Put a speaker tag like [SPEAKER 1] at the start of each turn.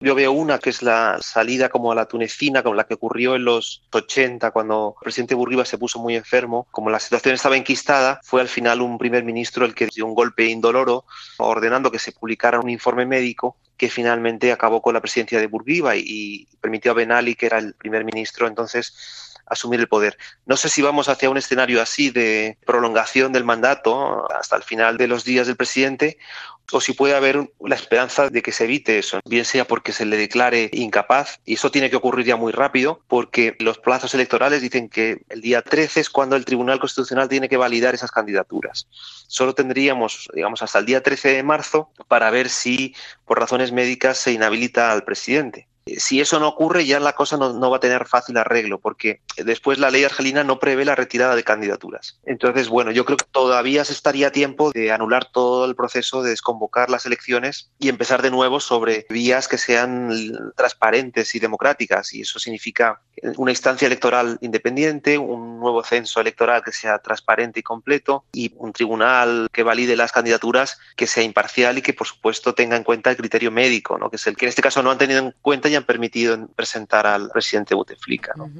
[SPEAKER 1] Yo veo una que es la salida como a la tunecina, como la que ocurrió en los 80, cuando el presidente Bourguiba se puso muy enfermo. Como la situación estaba enquistada, fue al final un primer ministro el que dio un golpe indoloro, ordenando que se publicara un informe médico que finalmente acabó con la presidencia de Bourguiba y permitió a Ben Ali, que era el primer ministro entonces, asumir el poder. No sé si vamos hacia un escenario así de prolongación del mandato hasta el final de los días del presidente, o si puede haber la esperanza de que se evite eso, bien sea porque se le declare incapaz, y eso tiene que ocurrir ya muy rápido, porque los plazos electorales dicen que el día 13 es cuando el Tribunal Constitucional tiene que validar esas candidaturas. Solo tendríamos, digamos, hasta el día 13 de marzo para ver si por razones médicas se inhabilita al presidente. Si eso no ocurre, ya la cosa no va a tener fácil arreglo, porque después la ley argelina no prevé la retirada de candidaturas. Entonces, bueno, yo creo que todavía se estaría a tiempo de anular todo el proceso, de desconvocar las elecciones y empezar de nuevo sobre vías que sean transparentes y democráticas. Y eso significa una instancia electoral independiente, un nuevo censo electoral que sea transparente y completo, y un tribunal que valide las candidaturas que sea imparcial y que, por supuesto, tenga en cuenta el criterio médico, ¿no? Que es el que en este caso no han tenido en cuenta y han permitido presentar al presidente Bouteflika, ¿no?